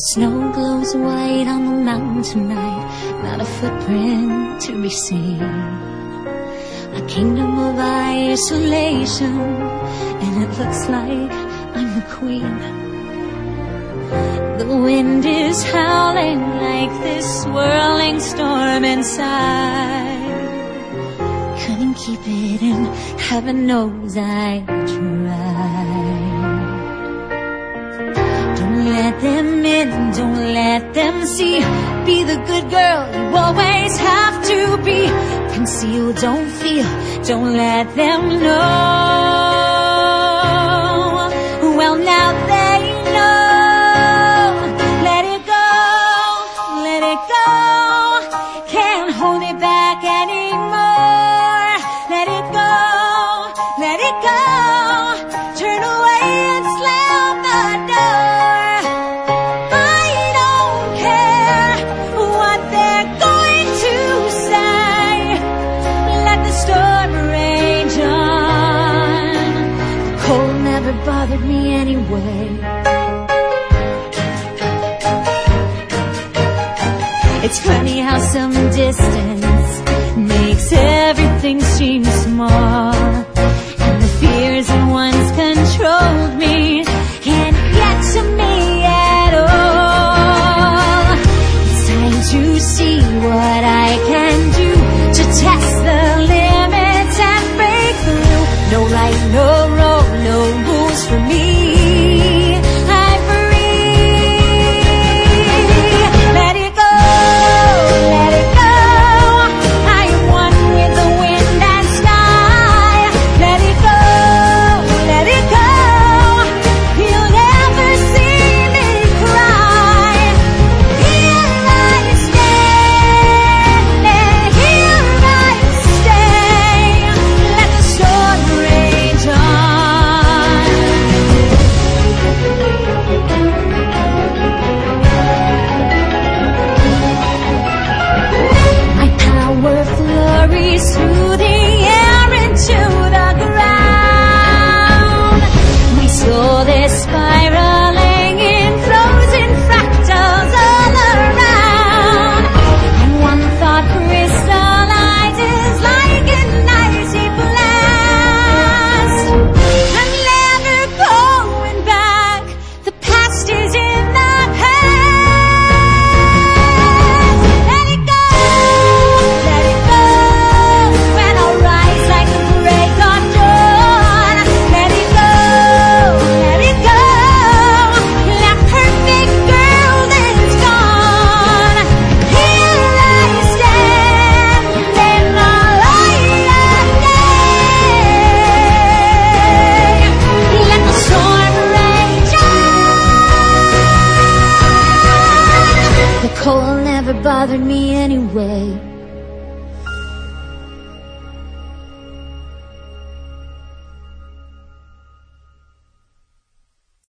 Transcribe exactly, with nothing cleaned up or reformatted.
Snow glows white on the mountain tonight, not a footprint to be seen. A kingdom of isolation, and it looks like I'm the queen. The wind is howling like this swirling storm inside. Couldn't keep it in, heaven knows I tried. Don't let them in, don't let them see. Be the good girl you always have to be. Conceal, don't feel, don't let them know. Well, now they know. Let it go, let it go. Can't hold it back anymore. Let it go, let it go. Turn away and slam the door. I don't care what they're going to say. Let the storm rage on. The cold never bothered me anyway. It's funny how some distance makes everything seem small. And the fears that once controlled me can't get to me at all. It's time to see what I can do to test the limits and break through. No right, no wrong, no rules for me. I'm free. Let it go, let it go. I am one with the wind and sky. Let it go, let it go. You'll never see me cry. Here I stand, and here I stay. Let the storm rage on. My power flurries through the air into the ground. We saw this spiraling in frozen fractals all around. And one thought crystallizes like an icy blast. I'm never going back. The past is in the past. Let it go, let it go. When I'll rise like the break of dawn. Let it go, let it go. That perfect girl is gone. Here I stand in the light of day. Let the storm rage on. The cold never bothered me anyway.